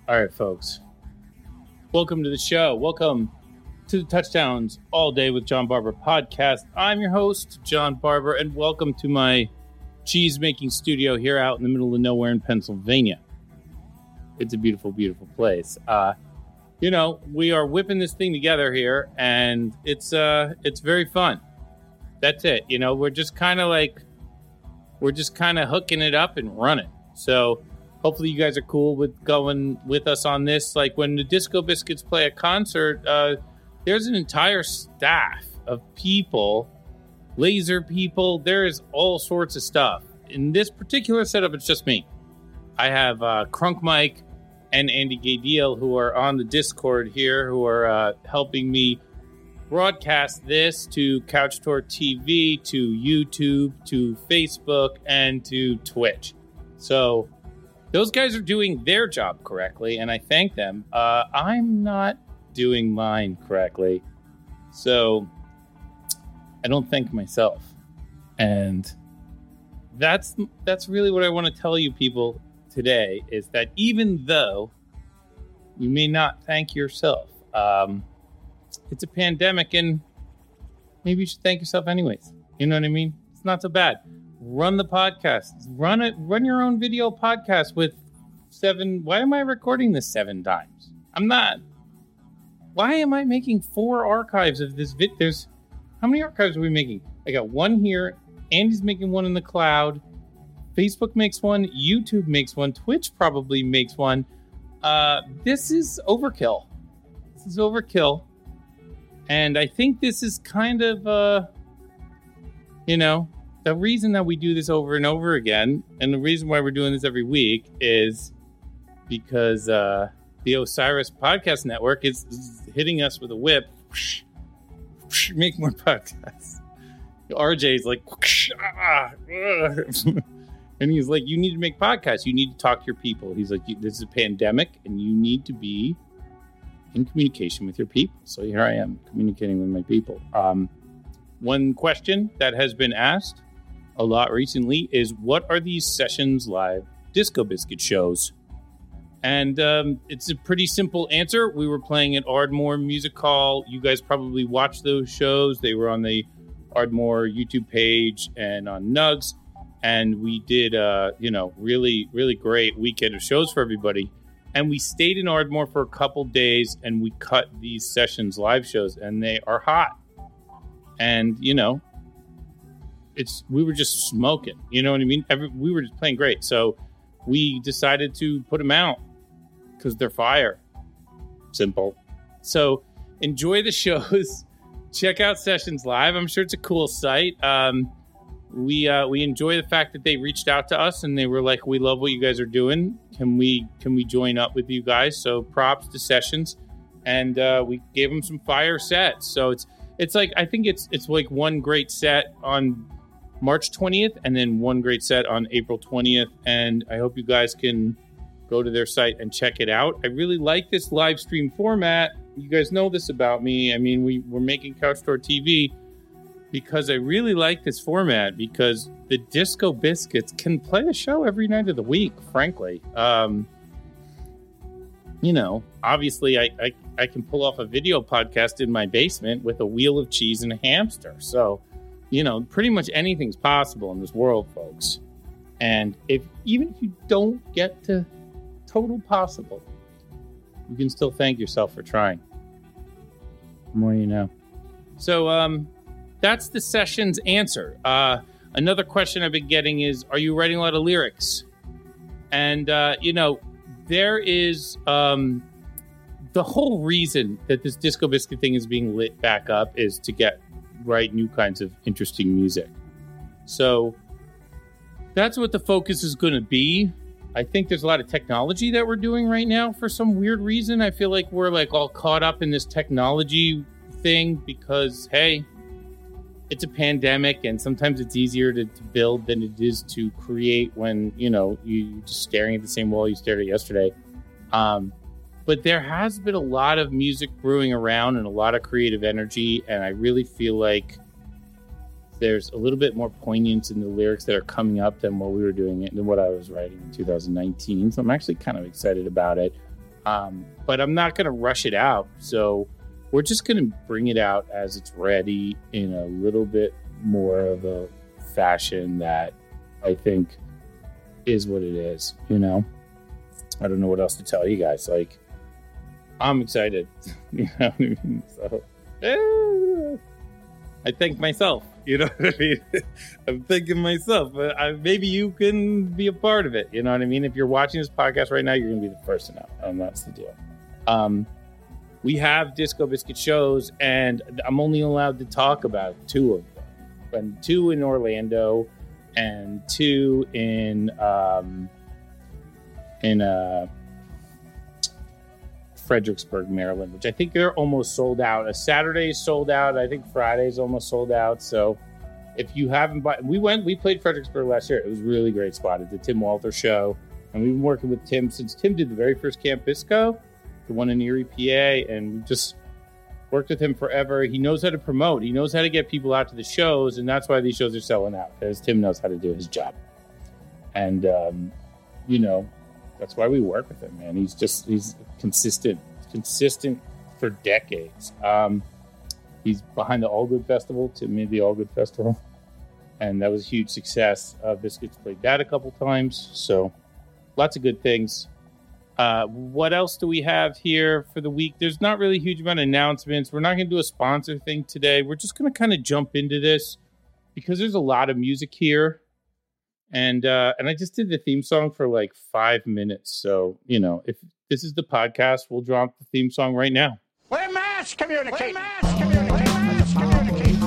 All right, folks. Welcome to the show. Welcome to the Touchdowns All Day with John Barber podcast. I'm your host, John Barber, and welcome to my cheese-making studio here out in the middle of nowhere in Pennsylvania. It's a beautiful, beautiful place. We are whipping this thing together here, and it's very fun. That's it. We're just kind of hooking it up and running. So hopefully you guys are cool with going with us on this. Like when the Disco Biscuits play a concert, there's an entire staff of people, laser people. There is all sorts of stuff. In this particular setup, it's just me. I have Crunk Mike and Andy Gadiel, who are on the Discord here, who are helping me broadcast this to Couch Tour TV, to YouTube, to Facebook, and to Twitch. So those guys are doing their job correctly, and I thank them. I'm not doing mine correctly, so I don't thank myself. And that's really what I want to tell you people today, is that even though you may not thank yourself, it's a pandemic, and maybe you should thank yourself anyways. You know what I mean? It's not so bad. Run the podcast. Run your own video podcast with 7. Why am I recording this 7 times? I'm not. Why am I making 4 archives of this there's how many archives are we making? I got 1 here. Andy's making 1 in the cloud. Facebook makes 1. YouTube makes 1. Twitch probably makes 1. This is overkill. And I think this is kind of, the reason that we do this over and over again, and the reason why we're doing this every week is because the Osiris Podcast Network is hitting us with a whip. Make more podcasts. RJ's like, and he's like, you need to make podcasts. You need to talk to your people. He's like, this is a pandemic, and you need to be in communication with your people. So here I am communicating with my people. One question that has been asked a lot recently is, what are these Sessions Live Disco Biscuit shows? And it's a pretty simple answer. We were playing at Ardmore Music Hall. You guys probably watched those shows. They were on the Ardmore YouTube page and on Nugs. And we did, really, really great weekend of shows for everybody. And we stayed in Ardmore for a couple days, and we cut these Sessions Live shows, and they are hot. And, we were just smoking. You know what I mean? We were just playing great. So we decided to put them out because they're fire. Simple. So enjoy the shows. Check out Sessions Live. I'm sure it's a cool site. We enjoy the fact that they reached out to us and they were like, we love what you guys are doing. Can we join up with you guys? So props to Sessions. And we gave them some fire sets. So it's like, I think it's like one great set on March 20th and then one great set on April 20th. And I hope you guys can go to their site and check it out. I really like this live stream format. You guys know this about me. I mean, we're making Couch Tour TV because I really like this format, because the Disco Biscuits can play a show every night of the week, frankly. Obviously I can pull off a video podcast in my basement with a wheel of cheese and a hamster. So, pretty much anything's possible in this world, folks. And even if you don't get to total possible, you can still thank yourself for trying. The more you know. So, that's the Sessions answer. Another question I've been getting is, are you writing a lot of lyrics? And, there is the whole reason that this Disco Biscuit thing is being lit back up is to write new kinds of interesting music. So that's what the focus is going to be. I think there's a lot of technology that we're doing right now for some weird reason. I feel like we're like all caught up in this technology thing because, hey, it's a pandemic and sometimes it's easier to build than it is to create when, you're just staring at the same wall you stared at yesterday. But there has been a lot of music brewing around and a lot of creative energy. And I really feel like there's a little bit more poignance in the lyrics that are coming up than what we were doing than what I was writing in 2019. So I'm actually kind of excited about it. But I'm not going to rush it out. So we're just going to bring it out as it's ready in a little bit more of a fashion that I think is what it is. You know, I don't know what else to tell you guys. Like, I'm excited. You know what I mean? So, I thank myself. You know what I mean? I'm thanking myself. But maybe you can be a part of it. You know what I mean? If you're watching this podcast right now, you're going to be the first to know. And that's the deal. We have Disco Biscuit shows, and I'm only allowed to talk about 2 of them. And 2 in Orlando, and 2 in Fredericksburg, Maryland, which I think they're almost sold out. A Saturday is sold out. I think Friday's almost sold out. So if you haven't bought, we played Fredericksburg last year. It was a really great spot at the Tim Walter show. And we've been working with Tim since Tim did the very first Camp Bisco, the one in Erie, PA. And we just worked with him forever. He knows how to promote. He knows how to get people out to the shows. And that's why these shows are selling out, because Tim knows how to do his job. And, you know, that's why we work with him, man. He's consistent for decades. He's behind the All Good Festival, Tim made the All Good Festival, and that was a huge success. Biscuits played that a couple times, so lots of good things. What else do we have here for the week? There's not really a huge amount of announcements. We're not going to do a sponsor thing today. We're just going to kind of jump into this because there's a lot of music here. And I just did the theme song for like 5 minutes. So, you know, if this is the podcast, we'll drop the theme song right now. We're mass communicating. Mass communicating. Mass communicating.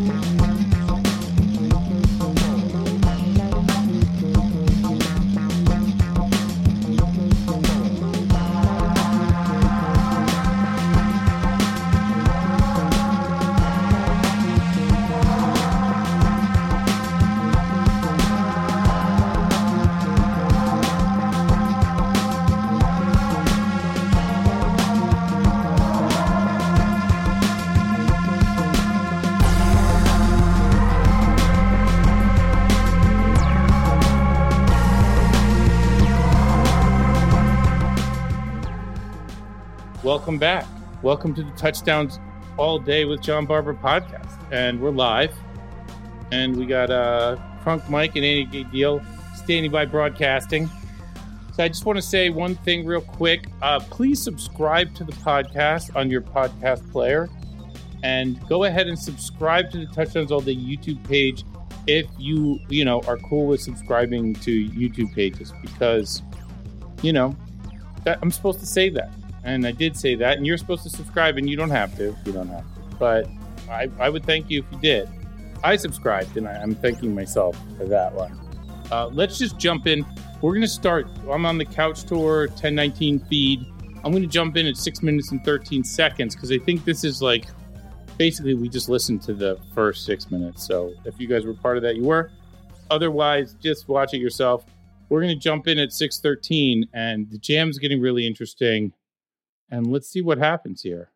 Welcome back. Welcome to the Touchdowns All Day with John Barber podcast. And we're live. And we got Crunk Mike and Andy Deal standing by broadcasting. So I just want to say one thing real quick. Please subscribe to the podcast on your podcast player. And go ahead and subscribe to the Touchdowns All Day YouTube page if you are cool with subscribing to YouTube pages. Because, you know, I'm supposed to say that. And I did say that, and you're supposed to subscribe, and you don't have to. You don't have to. But I would thank you if you did. I subscribed, and I'm thanking myself for that one. Let's just jump in. We're going to start. I'm on the Couch Tour 1019 feed. I'm going to jump in at 6 minutes and 13 seconds, because I think this is like, basically, we just listened to the first 6 minutes. So if you guys were part of that, you were. Otherwise, just watch it yourself. We're going to jump in at 6:13, and the jam's getting really interesting. And let's see what happens here.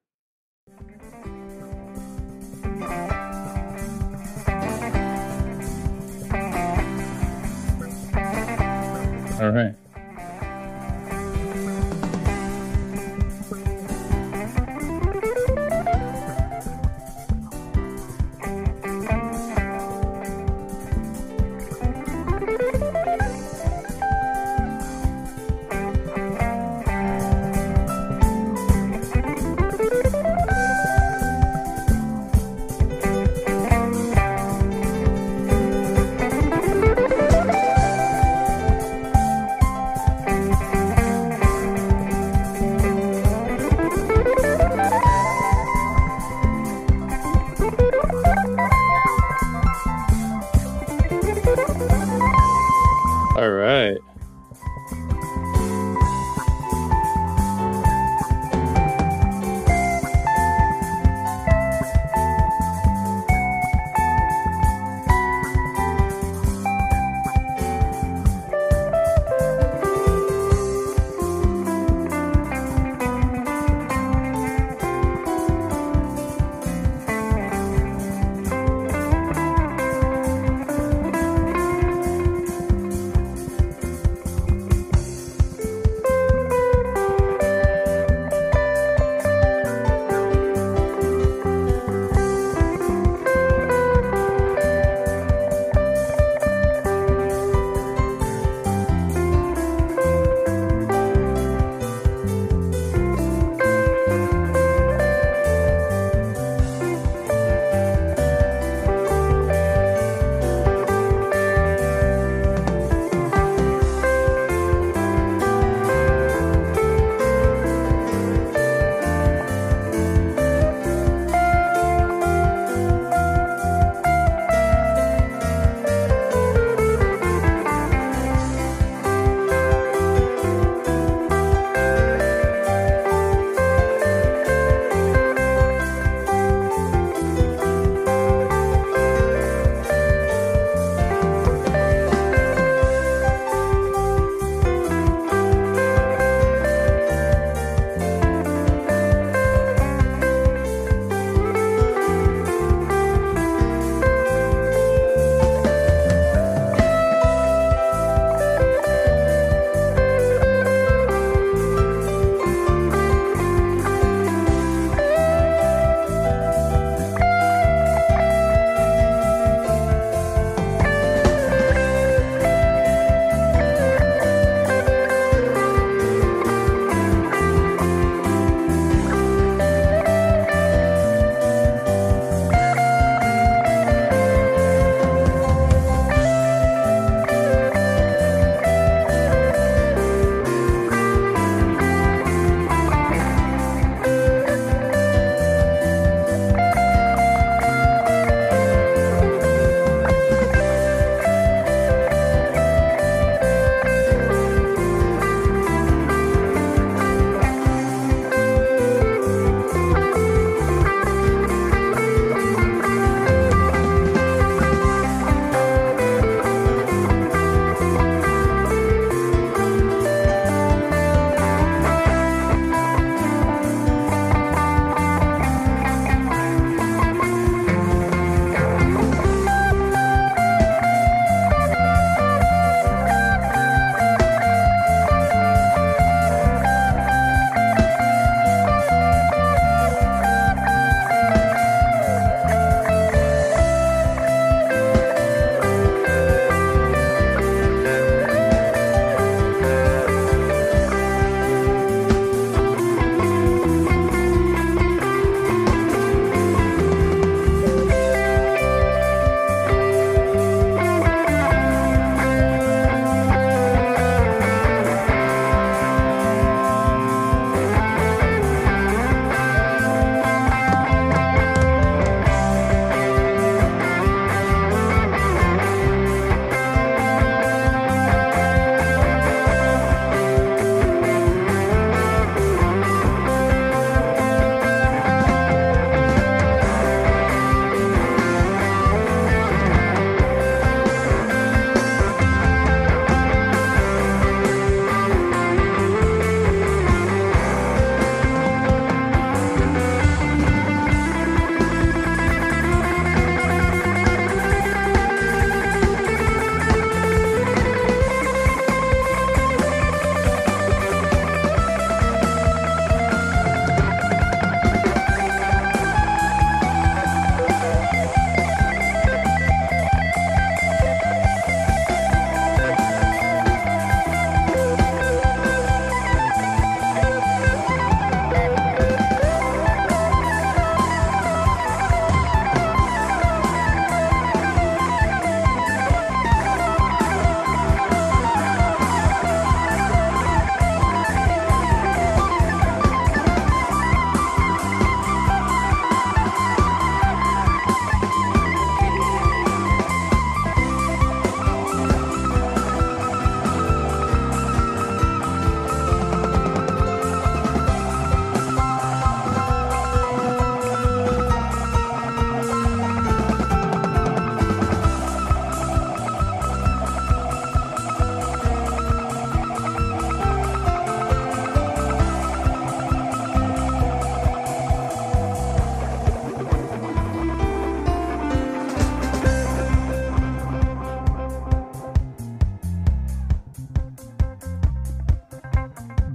All right. All right.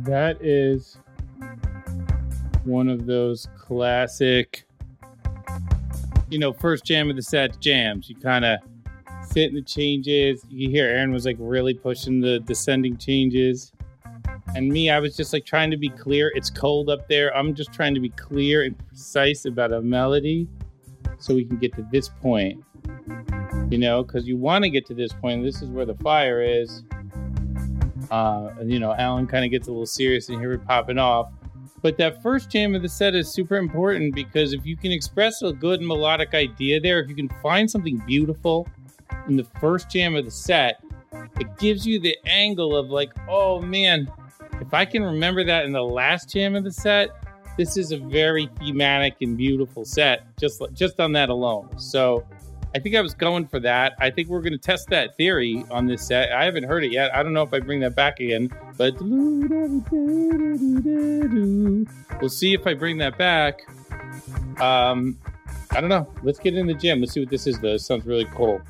that is one of those classic, first jam of the set jams. You kind of sit in the changes. You hear Aaron was like really pushing the descending changes. And me, I was just like trying to be clear. It's cold up there. I'm just trying to be clear and precise about a melody so we can get to this point. Because you want to get to this point. This is where the fire is. Alan kind of gets a little serious and hear it popping off. But that first jam of the set is super important because if you can express a good melodic idea there, if you can find something beautiful in the first jam of the set, it gives you the angle of like, oh man, if I can remember that in the last jam of the set, this is a very thematic and beautiful set, just on that alone. So I think I was going for that. I think we're going to test that theory on this set. I haven't heard it yet. I don't know if I bring that back again, but we'll see if I bring that back. I don't know. Let's get in the gym. Let's see what this is, though. It sounds really cool.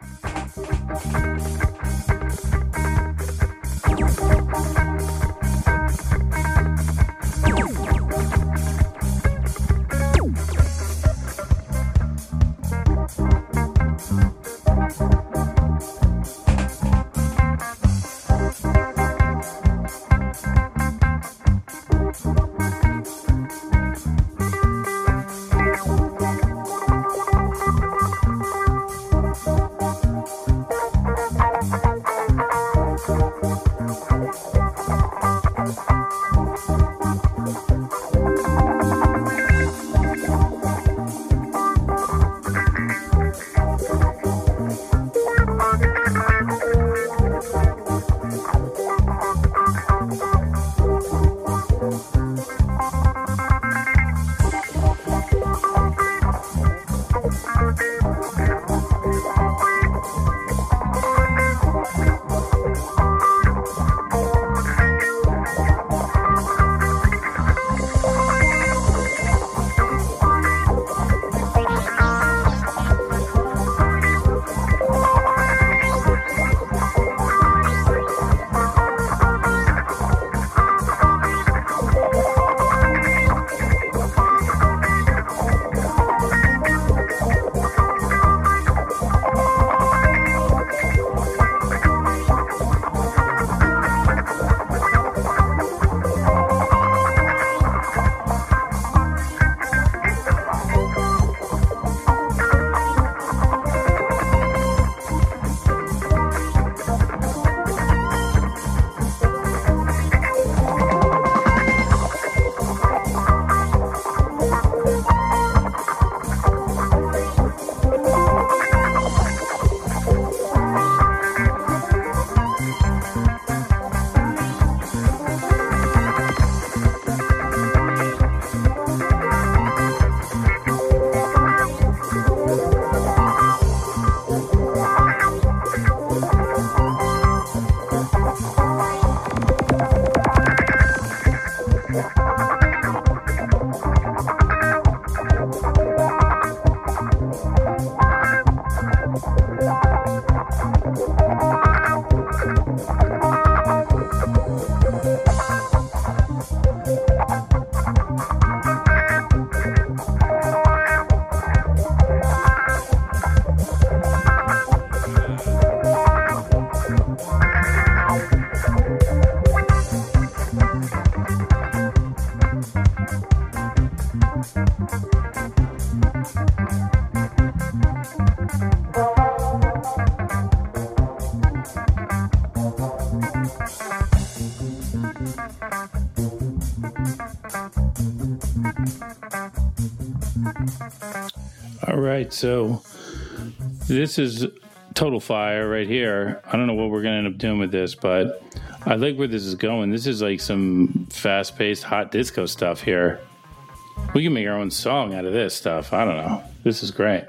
All right, so this is Total Fire right here. I don't know what we're going to end up doing with this, but I like where this is going. This is like some fast-paced hot disco stuff here. We can make our own song out of this stuff. I don't know. This is great.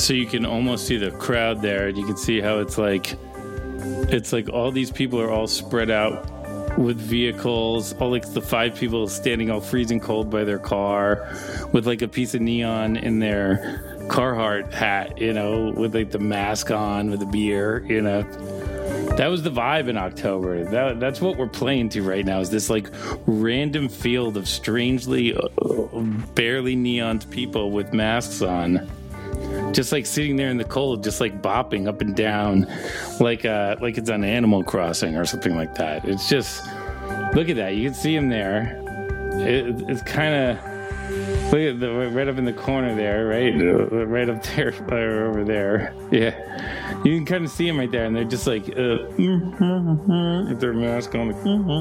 so you can almost see the crowd there, and you can see how it's like all these people are all spread out with vehicles, all like the 5 people standing all freezing cold by their car with like a piece of neon in their Carhartt hat, you know, with like the mask on with the beer, you know. That was the vibe in October. That's what we're playing to right now, is this like random field of strangely barely neoned people with masks on, just like sitting there in the cold, just like bopping up and down like it's on Animal Crossing or something like that. It's just, look at that. You can see him there. It's kind of, look at right up in the corner there, right up there, or over there. Yeah, you can kind of see them right there, and they're just like with their mask on,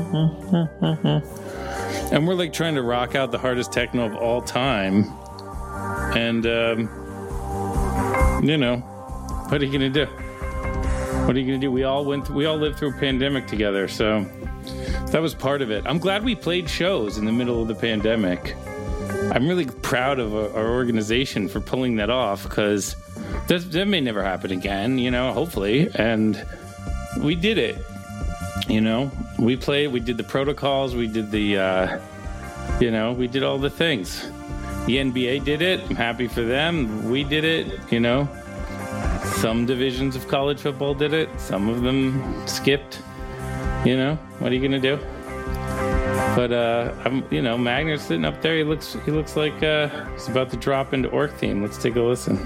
and we're like trying to rock out the hardest techno of all time, and you know, what are you gonna do? What are you gonna do? We all lived through a pandemic together, so that was part of it. I'm glad we played shows in the middle of the pandemic. I'm really proud of our organization for pulling that off, because that may never happen again, you know, hopefully. And we did it, you know. We played, we did the protocols, we did the, you know, we did all the things. The NBA did it. I'm happy for them. We did it, you know. Some divisions of college football did it. Some of them skipped, you know. What are you going to do? But I'm, you know, Magner's sitting up there. He looks like he's about to drop into Orc Theme. Let's take a listen.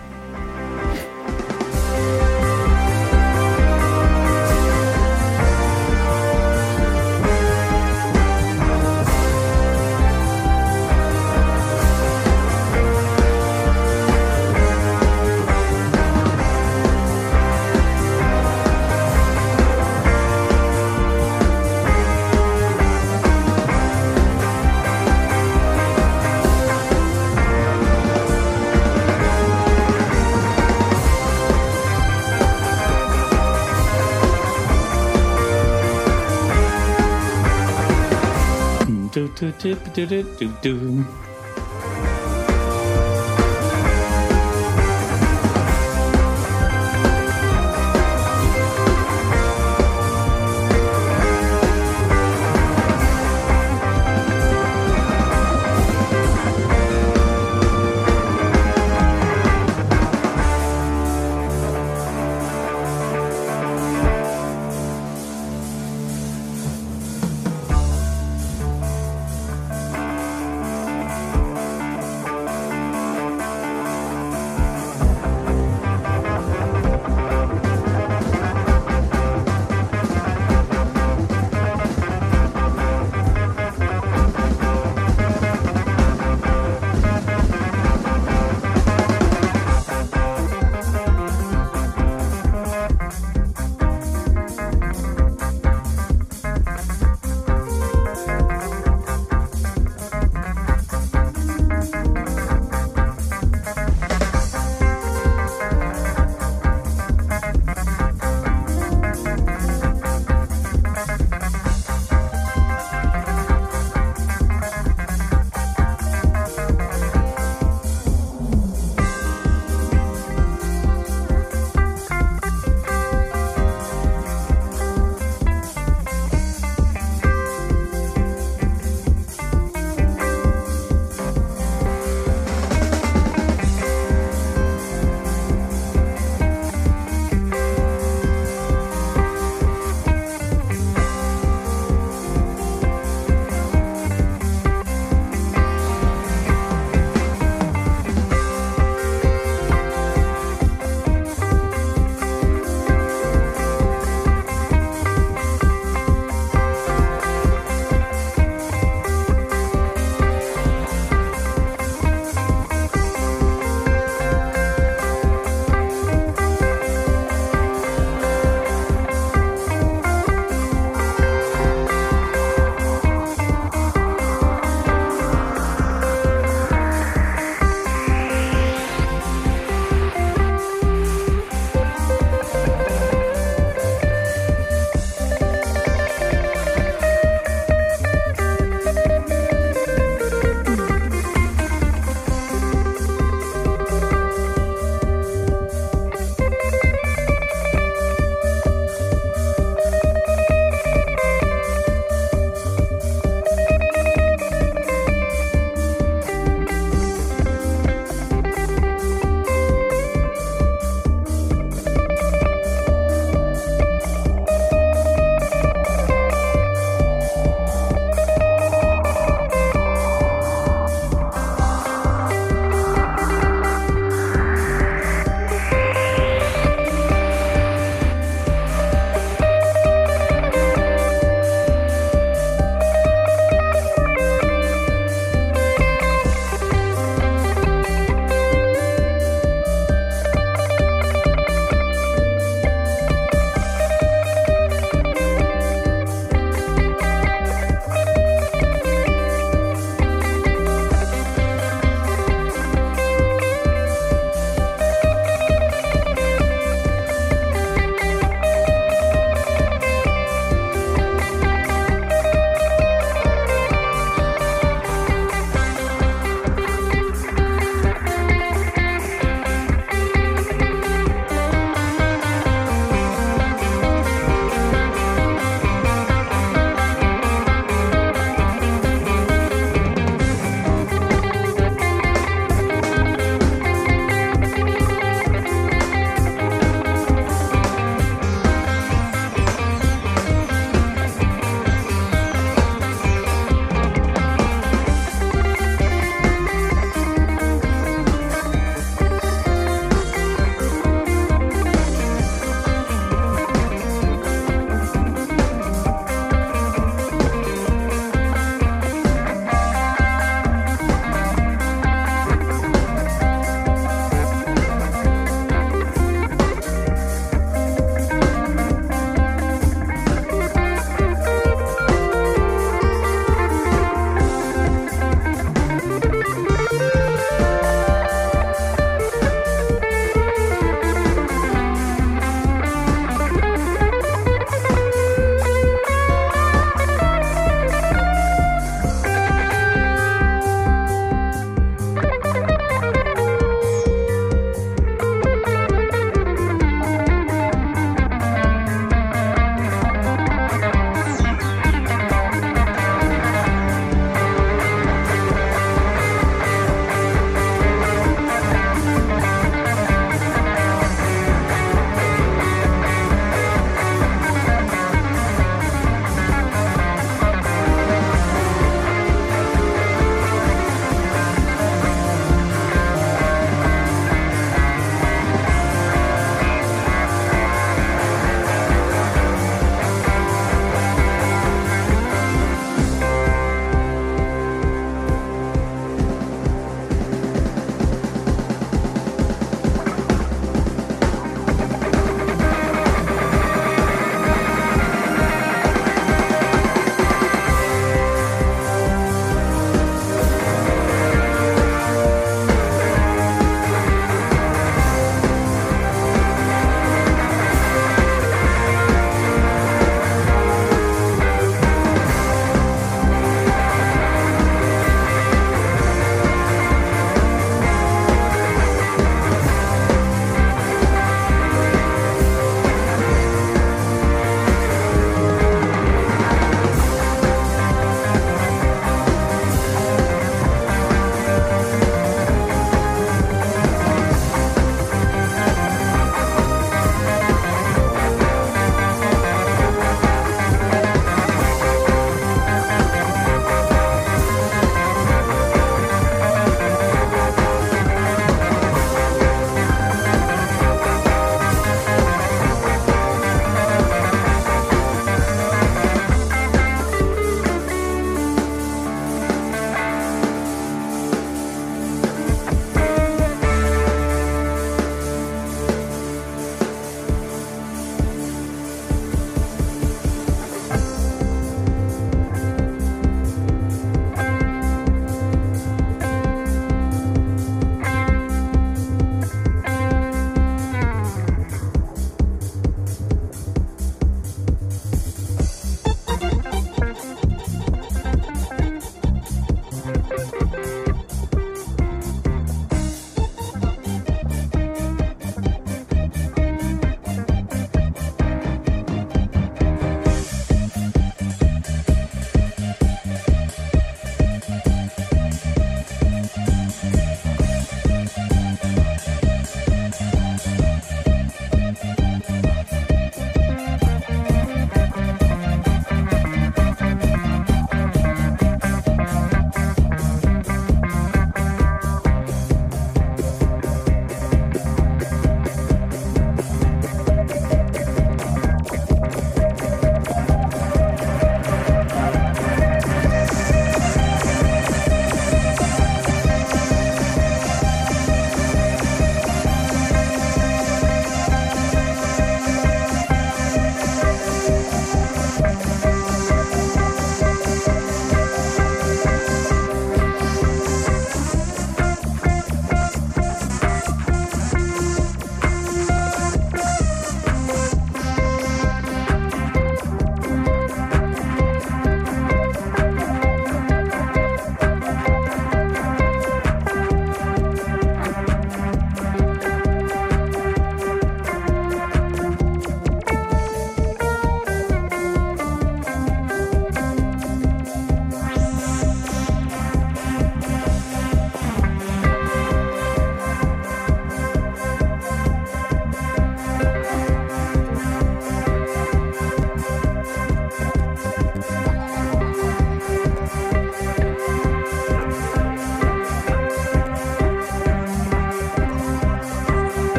Do.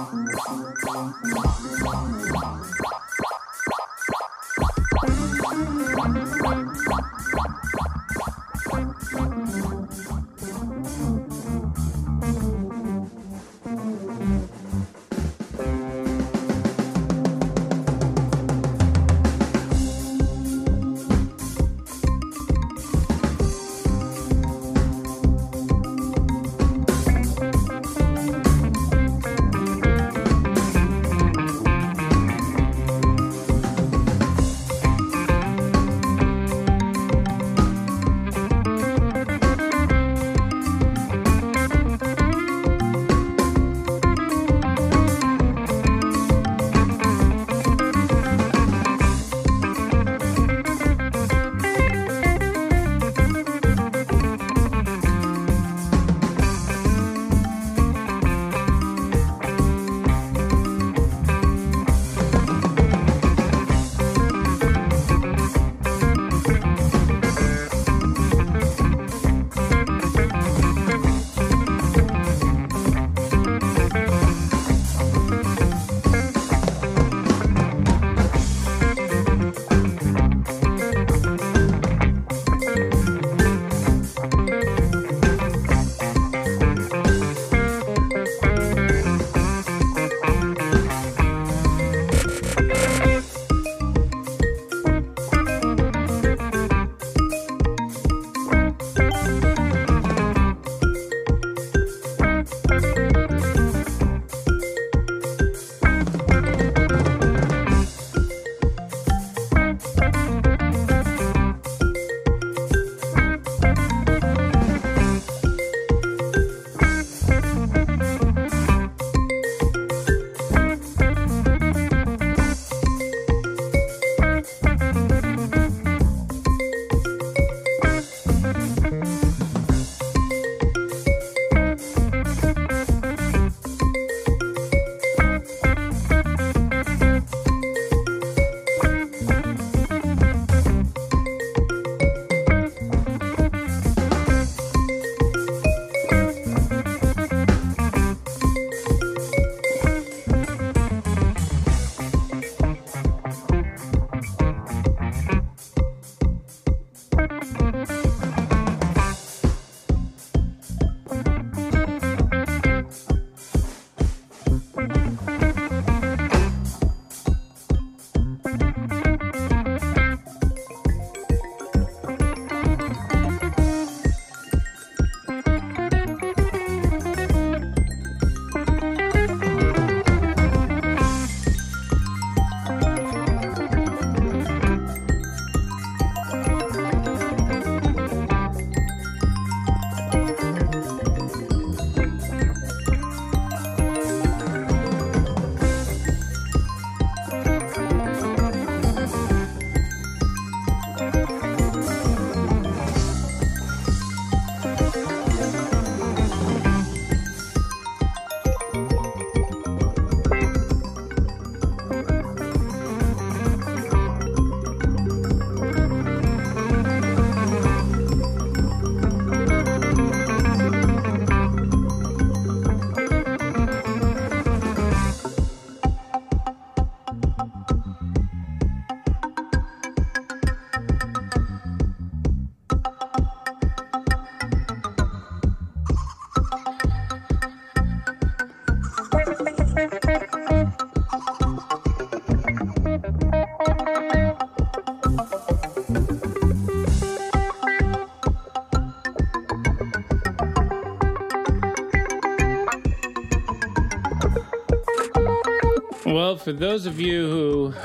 Well, for those of you who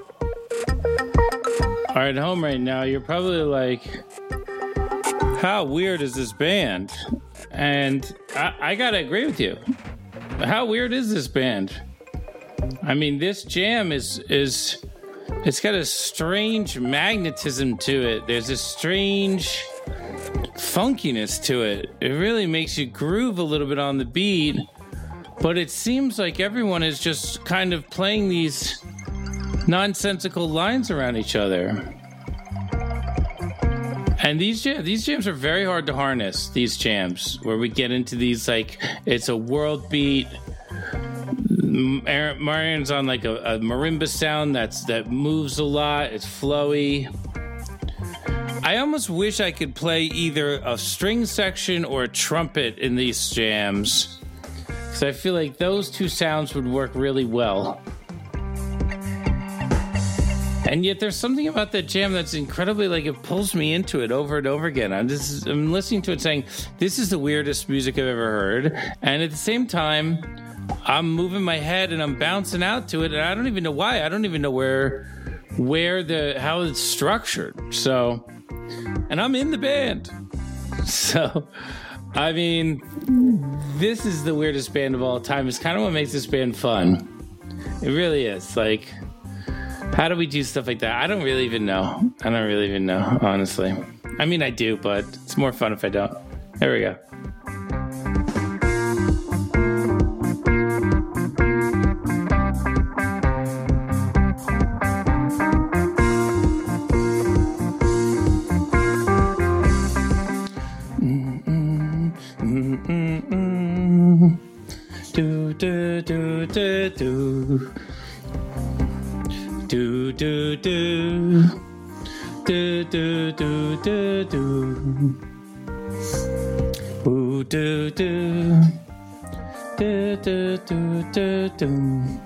are at home right now, you're probably like, how weird is this band? And I gotta agree with you. How weird is this band? I mean, this jam is it's got a strange magnetism to it. There's a strange funkiness to it. It really makes you groove a little bit on the beat, but it seems like everyone is just kind of playing these nonsensical lines around each other. And these jams are very hard to harness, these jams, where we get into these, like, it's a world beat, Marian's on like a marimba sound that moves a lot. It's flowy. I almost wish I could play either a string section or a trumpet in these jams, because I feel like those two sounds would work really well. And yet there's something about that jam that's incredibly, like, it pulls me into it over and over again. I'm listening to it saying, this is the weirdest music I've ever heard. And at the same time, I'm moving my head and I'm bouncing out to it. And I don't even know why. I don't even know how it's structured. So, and I'm in the band. So, I mean, this is the weirdest band of all time. It's kind of what makes this band fun. It really is. Like, how do we do stuff like that? I don't really even know. Honestly. I mean, I do, but it's more fun if I don't. There we go. Do do do do do. Do do do do do do do do. Ooh, do do do do do do do.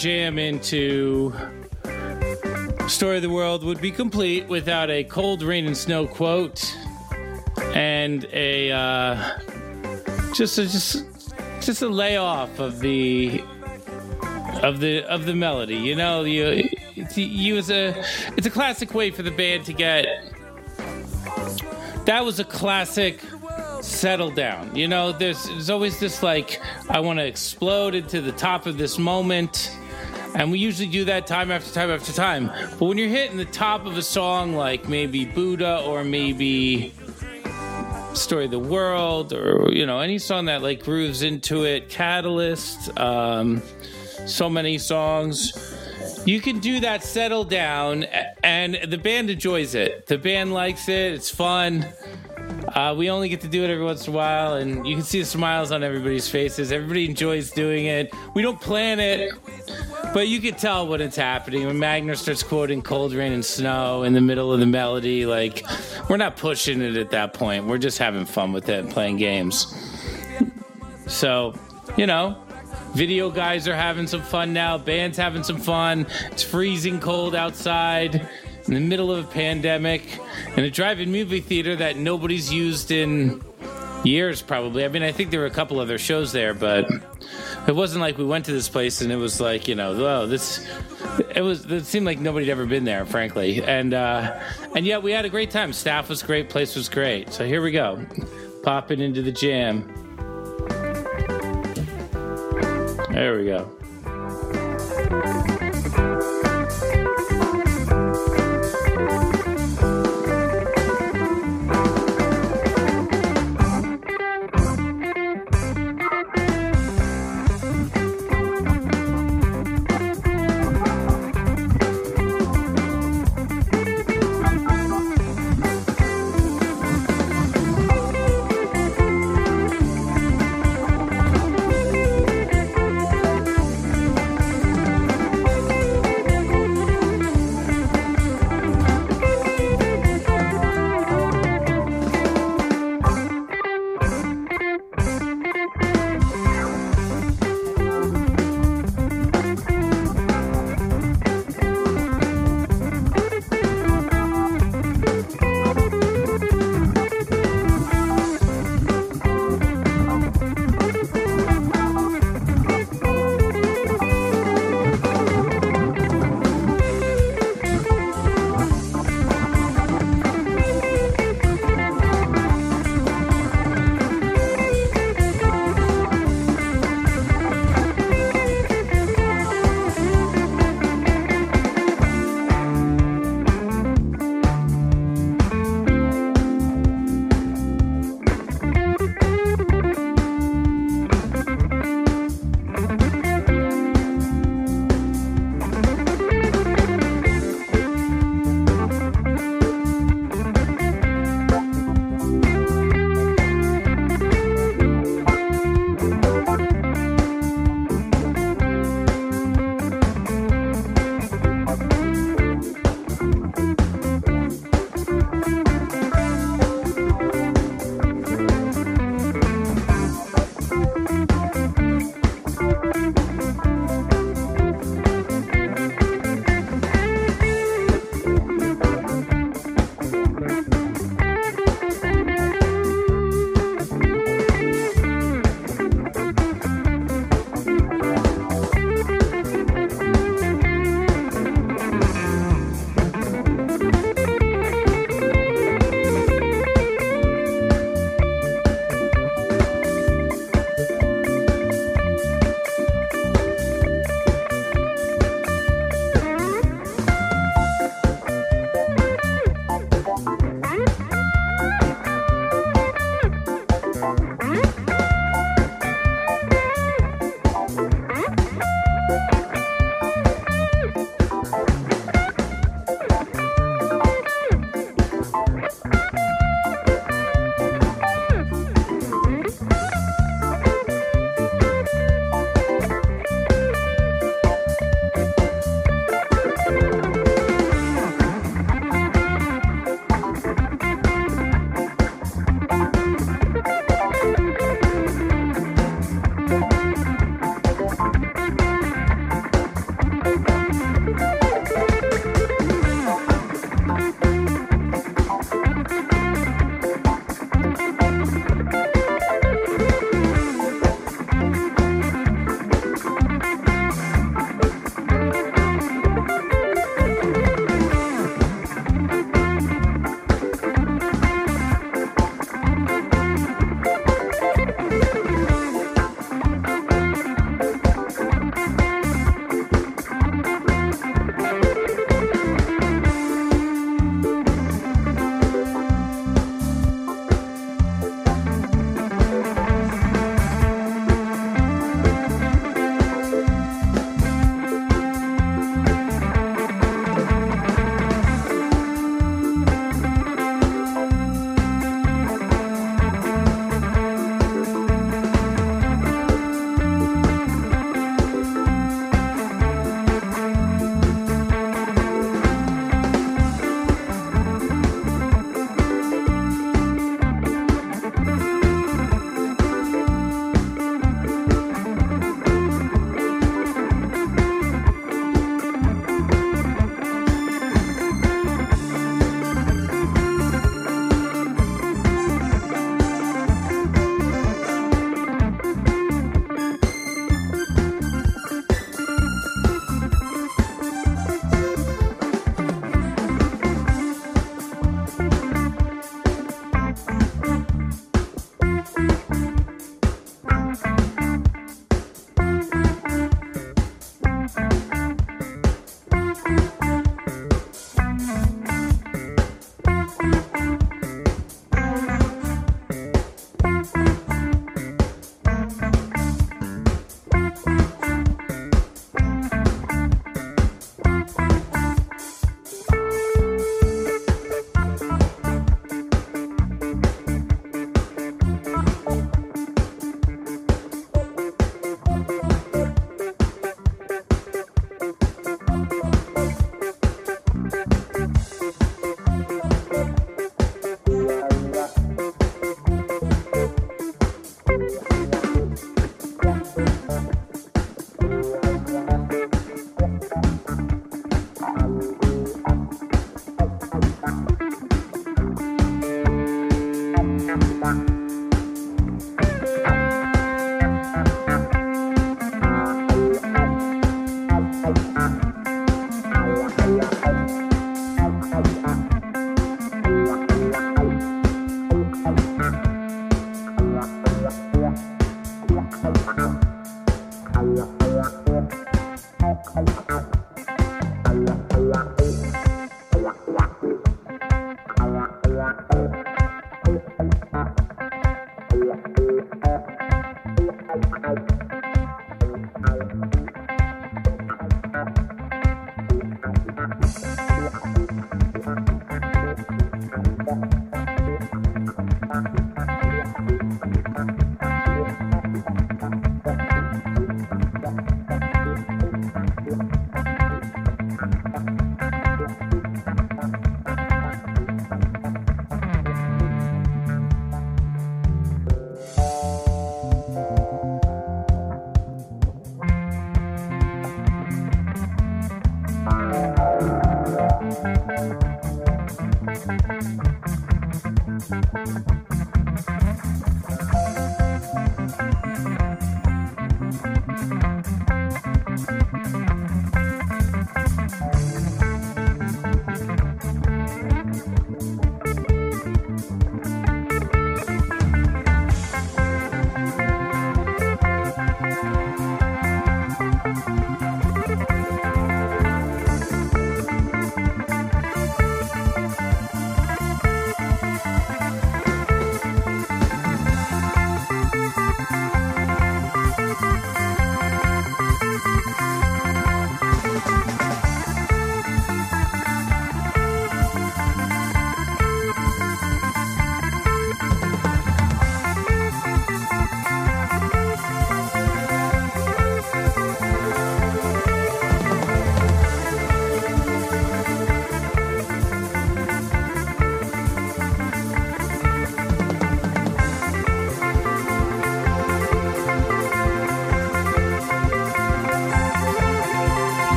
jam into Story of the World would be complete without a Cold Rain and Snow quote and a just a layoff of the melody. You know, it's a classic way for the band to get. That was a classic settle down. You know, there's always this like, I want to explode into the top of this moment. And we usually do that time after time after time. But when you're hitting the top of a song like maybe Buddha or maybe Story of the World or, you know, any song that like grooves into it, Catalyst, so many songs, you can do that settle down and the band enjoys it. The band likes it. It's fun. We only get to do it every once in a while, and you can see the smiles on everybody's faces. Everybody enjoys doing it. We don't plan it, but you can tell when it's happening. When Magner starts quoting Cold Rain and Snow in the middle of the melody, like, we're not pushing it at that point. We're just having fun with it and playing games. So, you know, video guys are having some fun now. Band's having some fun. It's freezing cold outside in the middle of a pandemic in a drive-in movie theater that nobody's used in years, probably. I mean, I think there were a couple other shows there, but it wasn't like we went to this place and it was like, you know, oh, it seemed like nobody'd ever been there, frankly. And yet we had a great time. Staff was great. Place was great. So here we go. Popping into the jam. There we go.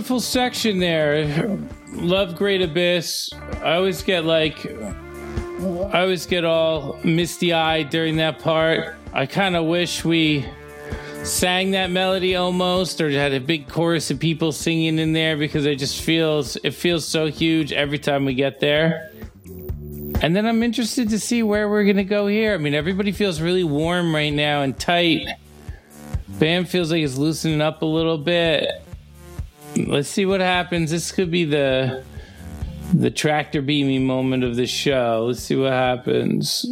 beautiful section there. Love Great Abyss. I always get all misty-eyed during that part. I kind of wish we sang that melody almost, or had a big chorus of people singing in there, because it feels so huge every time we get there. And then I'm interested to see where we're going to go here. I mean, everybody feels really warm right now and tight. Bam feels like it's loosening up a little bit. Let's see what happens. This could be the tractor beaming moment of the show. Let's see what happens.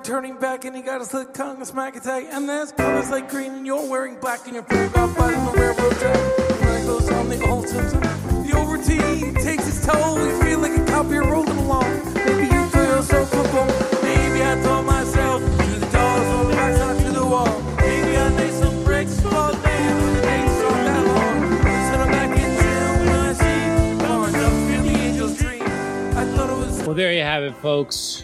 turning back and he got a slick tongue and smack attack. And there's colors like green and you're wearing black and you're pretty about fighting the railroad track. When it goes on the old system, the overtee takes its toll. You feel like a cop, you're rolling along. Maybe you throw yourself a bone. Maybe I throw myself through the doors or the backside to the wall. Maybe I lay some bricks for the man. It ain't so that long. Instead I'm back in jail when I see orange up in the angel's dream. I thought it was. Well, there you have it, folks.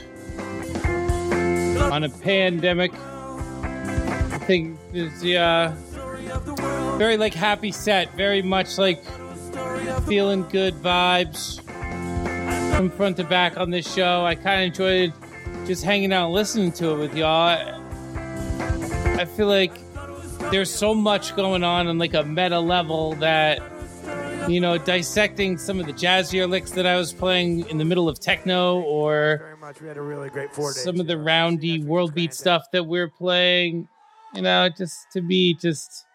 On a pandemic, I think it's very like happy set, very much like feeling good vibes from front to back on this show. I kind of enjoyed just hanging out and listening to it with y'all. I feel like there's so much going on like a meta level that, you know, dissecting some of the jazzier licks that I was playing in the middle of techno, or We had a really great 4 days. some of the roundy world beat stuff that we're playing, you know, just to be just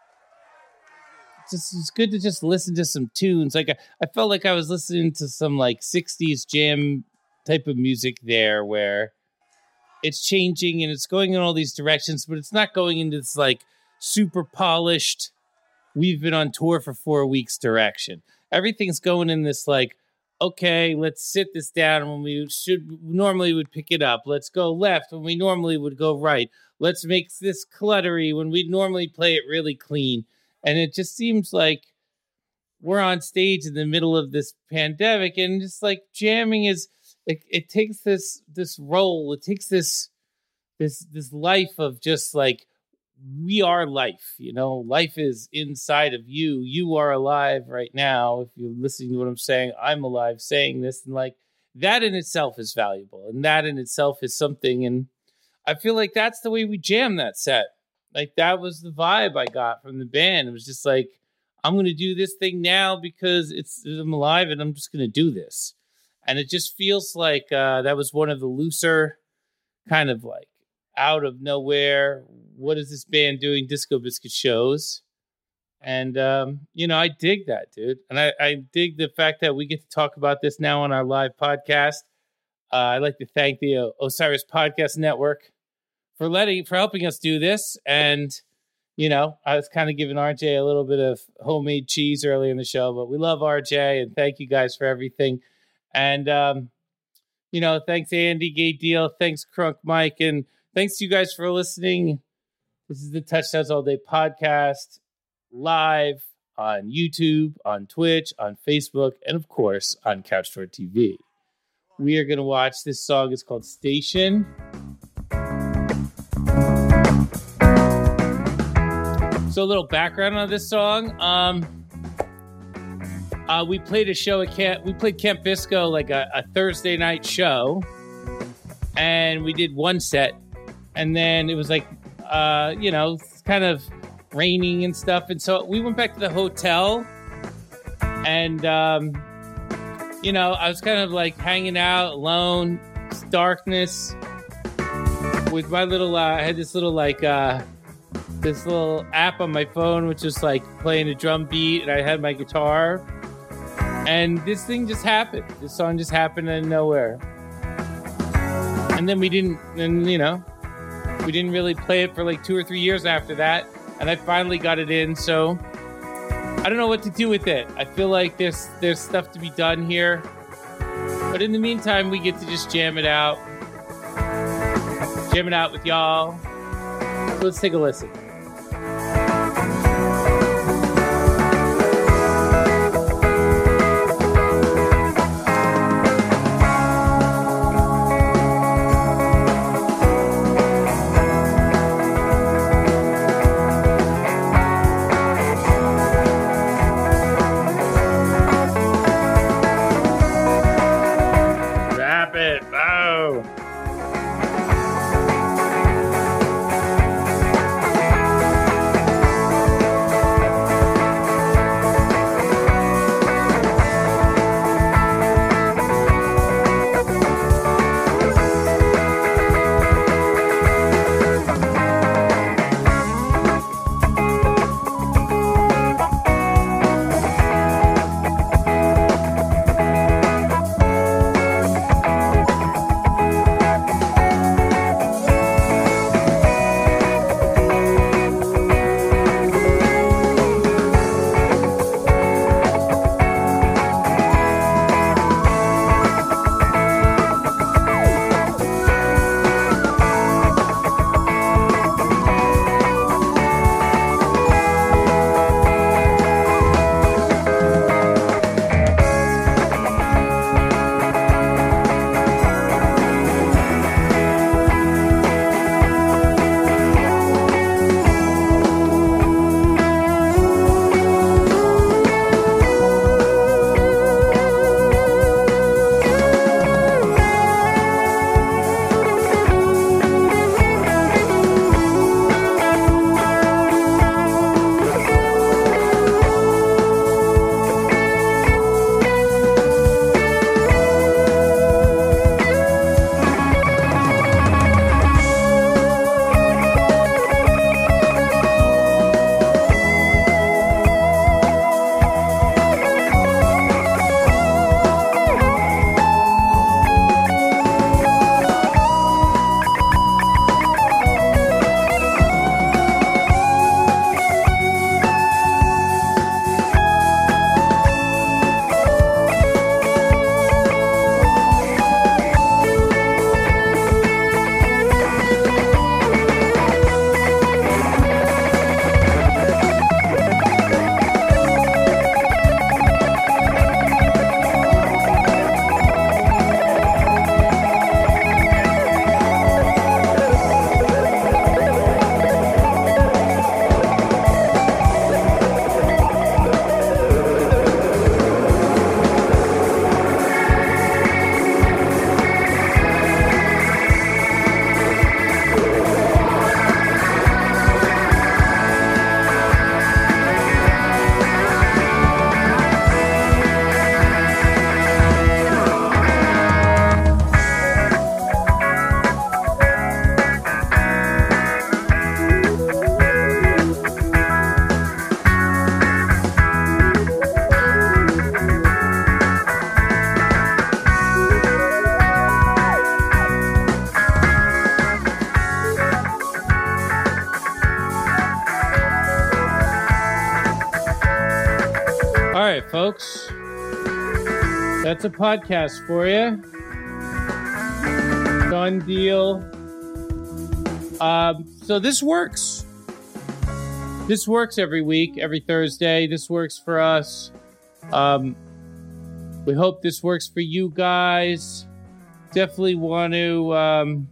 it's good to just listen to some tunes. Like I felt like I was listening to some like 60s jam type of music there, where it's changing and it's going in all these directions, but it's not going into this like super polished, we've been on tour for 4 weeks direction. Everything's going in this like, okay, let's sit this down when we normally would pick it up. Let's go left when we normally would go right. Let's make this cluttery when we'd normally play it really clean. And it just seems like we're on stage in the middle of this pandemic, and just like jamming is, it takes this role. It takes this life of just like, we are life, you know, life is inside of you. You are alive right now. If you're listening to what I'm saying, I'm alive saying this, and like that in itself is valuable, and that in itself is something. And I feel like that's the way we jam that set. Like that was the vibe I got from the band. It was just like, I'm going to do this thing now because I'm alive and I'm just going to do this. And it just feels like that was one of the looser kind of like out of nowhere, what is this band doing Disco Biscuit shows. And, you know, I dig that, dude. And I dig the fact that we get to talk about this now on our live podcast. I'd like to thank the Osiris Podcast Network for helping us do this. And, you know, I was kind of giving RJ a little bit of homemade cheese earlier in the show, but we love RJ and thank you guys for everything. And, you know, thanks Andy, Gay Deal, thanks Crunk Mike, and thanks to you guys for listening. This is the Touchdowns All Day podcast, live on YouTube, on Twitch, on Facebook, and of course on Couch Tour TV. We are going to watch this song. It's called Station. So a little background on this song. We played a show at we played Camp Bisco, like a Thursday night show, and we did one set, and then it was like, you know, kind of raining and stuff, and so we went back to the hotel, and you know, I was kind of like hanging out alone, darkness, with my little. I had this little like. This little app on my phone, which is like playing a drum beat, and I had my guitar, and this thing just happened. This song just happened out of nowhere, and then we didn't really play it for like 2 or 3 years after that, and I finally got it in. So I don't know what to do with it. I feel like there's stuff to be done here, but in the meantime, we get to just jam it out with y'all. So let's take a listen. right, folks. That's a podcast for you. Done deal. So this works. This works every week, every Thursday. This works for us. We hope this works for you guys. Definitely want to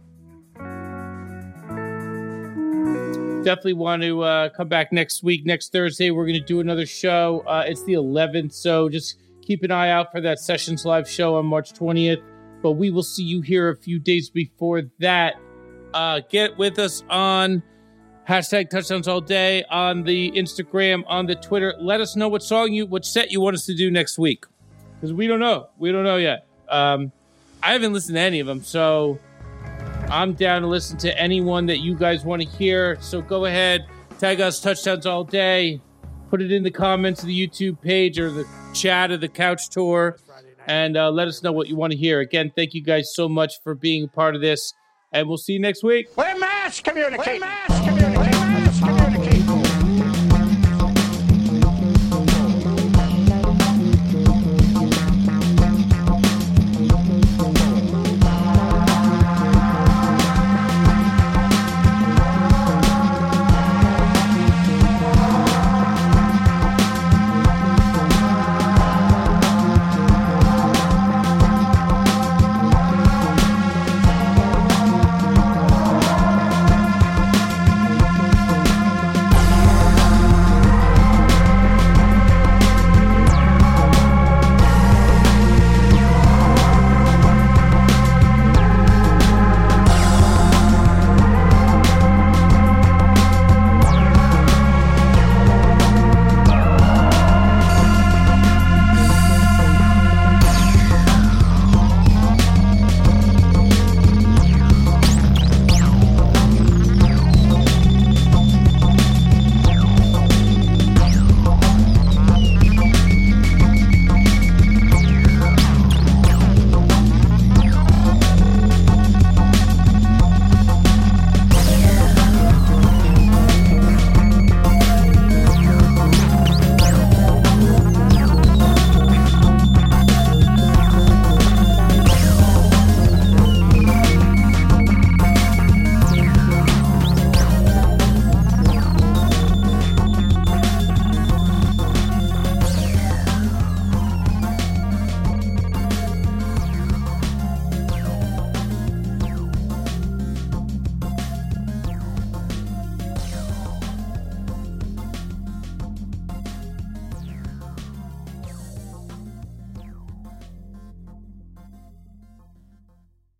come back next week. Next Thursday, we're going to do another show. It's the 11th, so just keep an eye out for that Sessions Live show on March 20th. But we will see you here a few days before that. Get with us on hashtag Touchdowns All Day, on the Instagram, on the Twitter. Let us know what set you want us to do next week. Because we don't know. We don't know yet. I haven't listened to any of them, so I'm down to listen to anyone that you guys want to hear. So go ahead, tag us Touchdowns All Day. Put it in the comments of the YouTube page or the chat of the Couch Tour. And let us know what you want to hear. Again, thank you guys so much for being a part of this. And we'll see you next week. We're mass communicating.